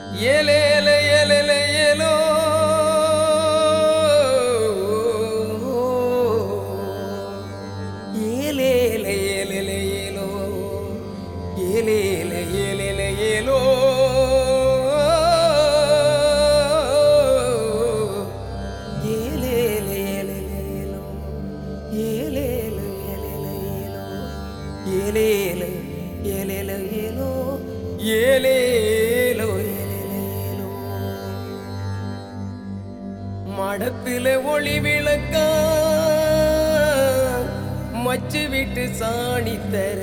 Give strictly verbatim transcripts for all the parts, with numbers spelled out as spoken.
ஏலேல ஏலேல ஏலோ ஏலேல ஏலேல ஏலோ ஏலேல ஏலேல ஏலோ ஏலேல ஏலேல ஏலோ ஏலேல ஏலேல ஏலோ ஏலேல ஏலேல ஏலோ ஏலேலோ மடத்தில ஒளி விளக்க மச்சு விட்டு சாணி தர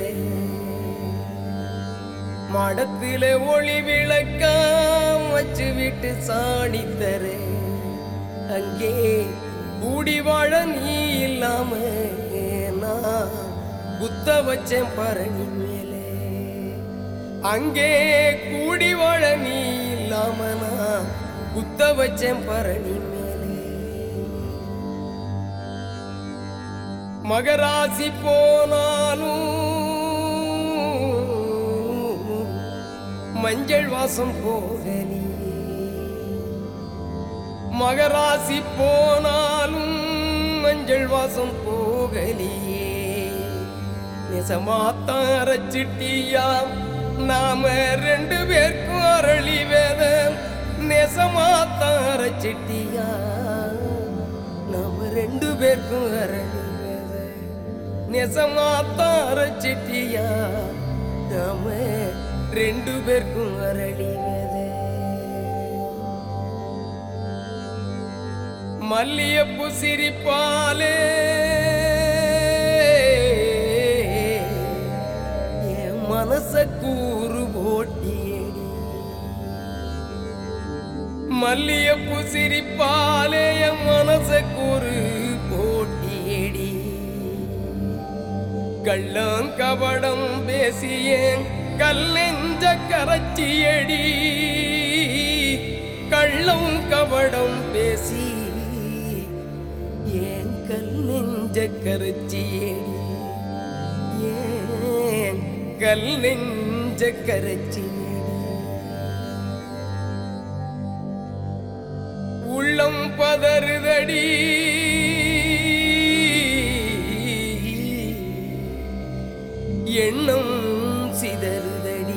மடத்தில ஒளி விளக்க மச்சு விட்டு சாணி தர அங்கே கூடி வாழ நீ இல்லாம நான் குத்த வச்சேன் பரணி மேலே அங்கே கூடி வாழ நீ இல்லாம நான் குத்த வச்சேன் பரணி மேலே மகராசி போனாலும் மஞ்சள் வாசம் போகலி மகராசி போனாலும் மஞ்சள் வாசம் போகலியே நெசமாத்தான் அரைச்சிட்டியா நாம ரெண்டு பேருக்கும் அரளி வேதம் நெசமாத்தான் அரைச்சிட்டியா நாம ரெண்டு பேருக்கும் அரளி நெசமாத்தான் அரைச்சிட்டியா நாம ரெண்டு பேருக்கும் அரளி மல்லியப்பு சிரிப்பாலே என் மனச கூறு போட்டியடி மல்லியப்பு சிரிப்பாலே என் மனச கூறு போட்டியடி கள்ளம் கபடம் பேசியேன் கல்லெஞ்ச கரைச்சியடி கள்ளம் கபடம் பேசி ஏன் கல்லெஞ்ச கரைச்சியடி ஏன் கல்லெஞ்ச கரைச்சியடி உள்ளம் பதறுதடி எண்ணம் சிதறுதடி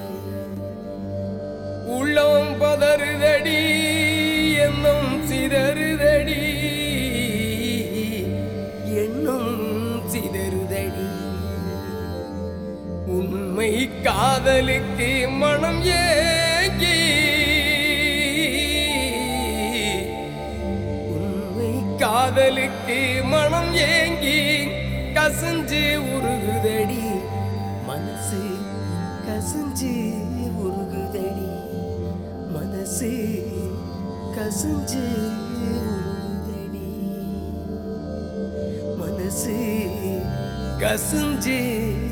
உள்ளம் பதறுதடி எண்ணம் சிதறுதடி எண்ணம் சிதறுதடி உண்மை காதலுக்கு மனம் ஏங்கி உண்மை காதலுக்கு மனம் ஏங்கி கசஞ்சு உருகுதடி மனசு கசஞ்சு உருகுதடி மனசு கசஞ்சு உருகுதடி மனசு கசஞ்சு